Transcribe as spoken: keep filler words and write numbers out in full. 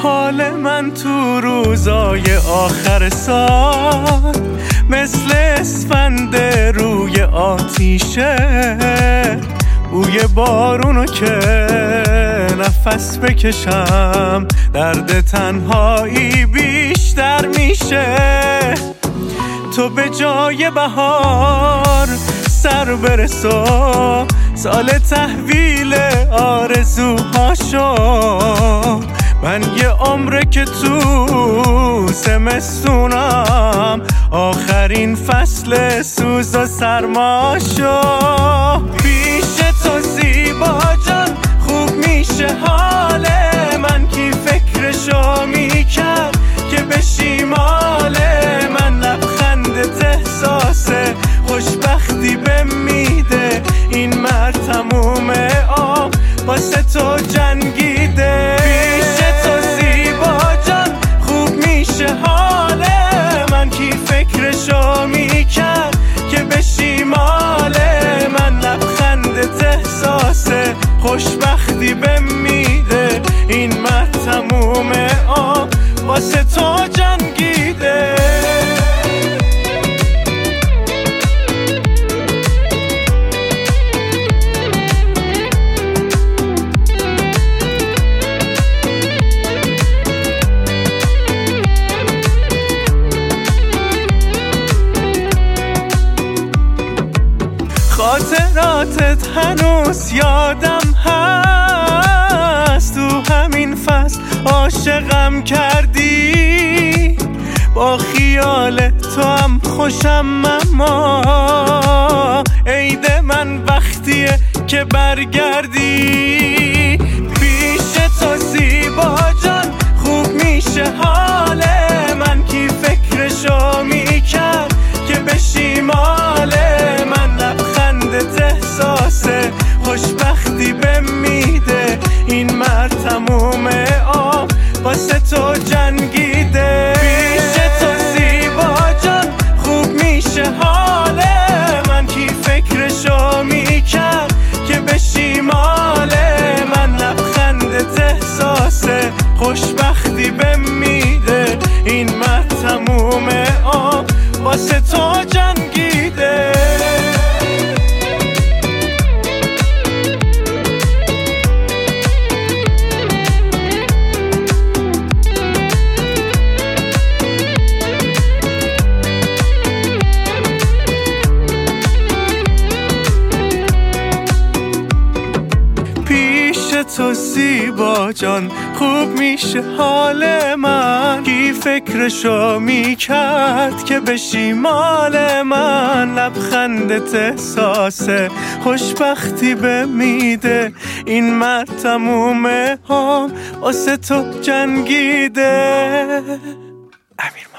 حال من تو روزای آخر سال مثل اسفند روی آتیشه، بوی بارونو که نفس بکشم درد تنهایی بیشتر میشه. تو به جای بهار سر برسو، سال تحویل آرزوهاشو، من یه عمره که تو زمستونم آخرین فصل سوز و سرماشو. پیش تو زیبا جان خوب میشه حال من، کی فکرشو میکرد که بشی مال من. لبخندت احساس خوشبختی به میده، این مرد تموم آب واسه تو جنگیده. پیش تو زیبا جان خوب میشه حال من، کی فکرشو میکرد که بشی مال من. لبخندت احساس خوشبختی به میده، این مرد تموم آب واسه تو جنگیده. خاطراتت هنوز یادم هست، تو همین فصل عاشقم کردی. با خیال تو هم خوشم، اما عید من وقتیه که برگردی. پیش تو زیبا جان خوب میشه حال من، کی فکرشو میکرد که بشی مال من. لبخندت احساس خوشبختی به میده، این مرد تموم آب واسه تو جنگیده. پیش تو زیبا جان خوب میشه حال من، کی فکرشو میکرد که بشی مال من. لبخندت احساس خوشبختی به میده، این مرد تموم آب واسه تو جنگیده. تو زیبا جان خوب میشه حال من، کی فکرشو میکرد که بشی مال من. لبخندت احساس خوشبختی به میده، این مرد تموم هم واسه تو جنگیده. امیر